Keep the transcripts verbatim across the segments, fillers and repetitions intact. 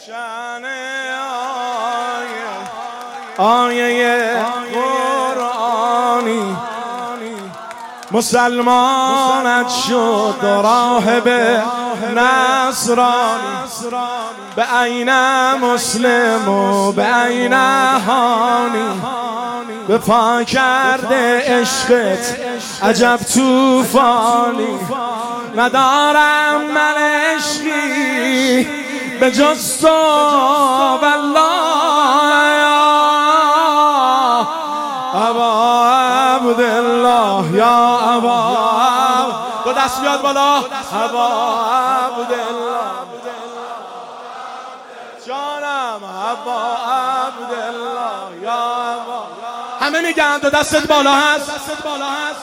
شأن آیه آیه قرآنی مسلمانت شد راهب نصرانی به عین مسلم و به عین هانی به پا کرده عشقت عجب توفانی ندارم من عشقی به جز تو والله ابا عبدالله یا ابا دو دست بیاد بالا ابا عبدالله جانم ابا عبدالله یا ابا همه میگن دو دستت بالا هست دستت بالا هست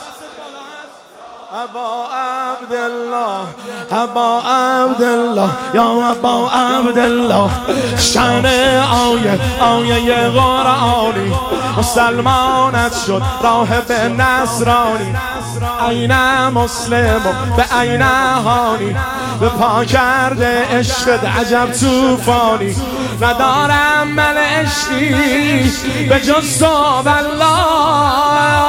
ابا عبدالله ابا عبدالله یا ابا عبدالله شأن آیه آیه قرآنی مسلمانت شد راهب نصرانی عین مسلم به عین هانی به پا کرده عشقت عجب توفانی ندارم من عشقی به جز تو والله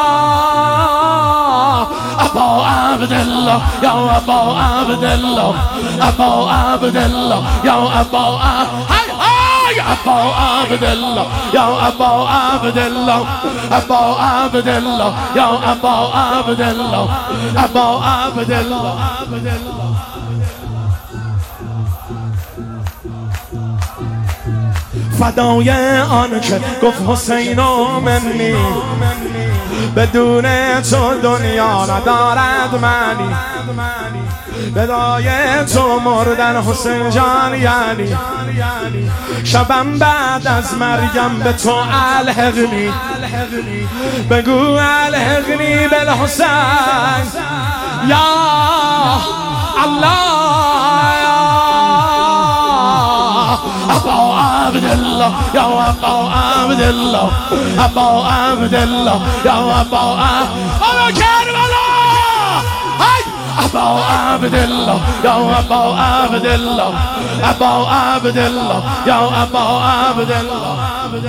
ابا عبدالله یا ابا عبدالله ابا عبدالله یا ابا ابا عبدالله یا ابا عبدالله ابا عبدالله یا ابا عبدالله ابا عبدالله فدای آن که گفت حسین و منی بدون تو دنیا ندارد معنی بدای تو مردن حسین جان یعنی شبم بعد از مریم به تو الحقنی بگو الحقنی بالحسین یا الله ابا عبدالله یا ابا عبدالله ابا عبدالله یا ابا کربلا ابا عبدالله یا ابا عبدالله ابا عبدالله یا ابا عبدالله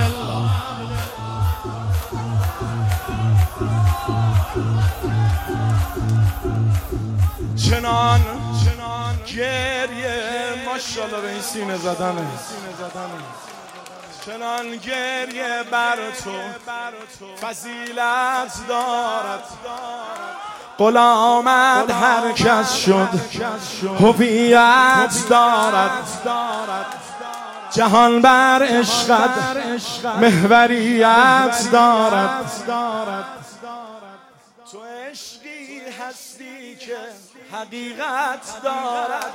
چنان گریه ماشاءالله به این سینه زدنه چنان گریه بر تو فضیلت دارد غلامت هر کس شد هویت دارد جهان بر عشقت محوریت دارد تو عشقی هستی که حقیقت دارد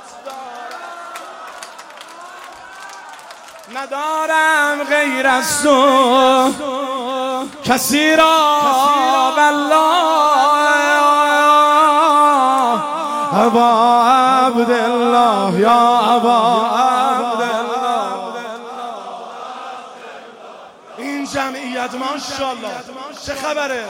ندارم غیر از تو کسی را والله ابا عبدالله یا ابا عبدالله این جمعیت ماشاءالله چه خبره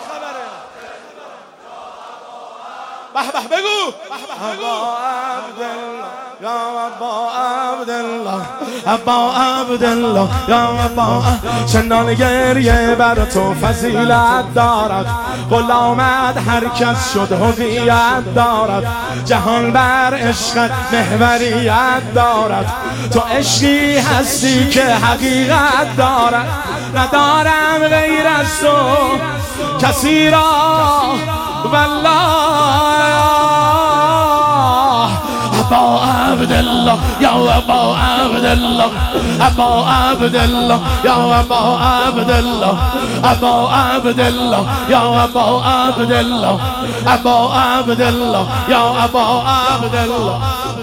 به به بگو ابا عبدالله یا ابا عبدالله ابا عبدالله یا ابا چنان گریه بر تو فضیلت دارد غلامت هر کس شد هویت دارد جهان بر عشقت محوریت دارد تو عشقی هستی که حقیقت دارد ندارم غیر از تو کسی را والله ابا عبدالله یا ابا عبدالله ابا عبدالله یا ابا عبدالله ابا عبدالله یا ابا عبدالله ابا عبدالله یا ابا عبدالله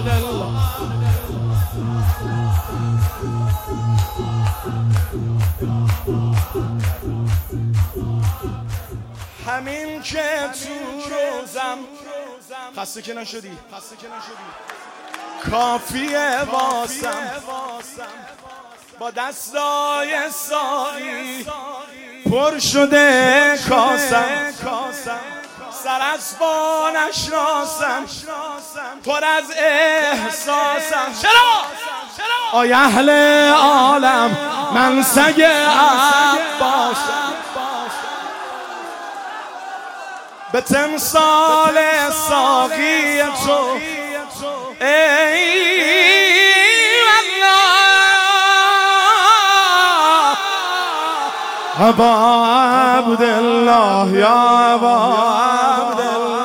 همین که تو روزم خسته که نشدی خسته که نشدی کافیه واسم با دستای ساقی پر شده کاسم سر از با نشناسم پر از احساسم چرا؟ چرا؟ آی اهل عالم من سگ عباس به تمثال ساقی تو ای والله ابا عبدالله یا ابا عبدالله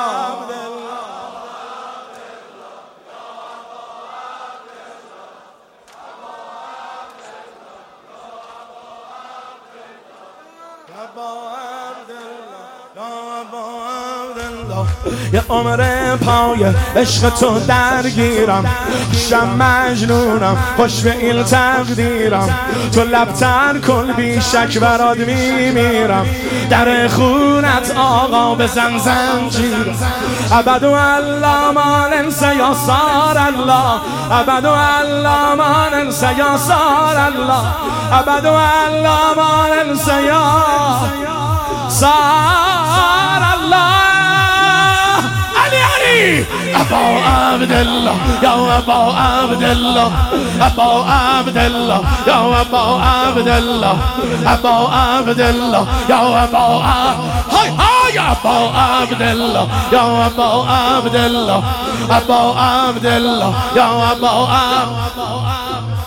یه عمر پای عشق تو درگیرم، شم مجنونم خوش به این تقدیرم، تو لبتر کن بی شک برات میمیرم، در خونت آقا بزن زنجیرم، ابد و الله ما ننسى یا سار الله، ابد و الله ما ننسى یا سار الله، ابد و الله ما ننسى یا سار الله. ابا عبدالله یا ابا عبدالله، ابا عبدالله یا ابا عبدالله، ابا عبدالله یا ابا های های ابا عبدالله یا ابا عبدالله، ابا عبدالله یا ابا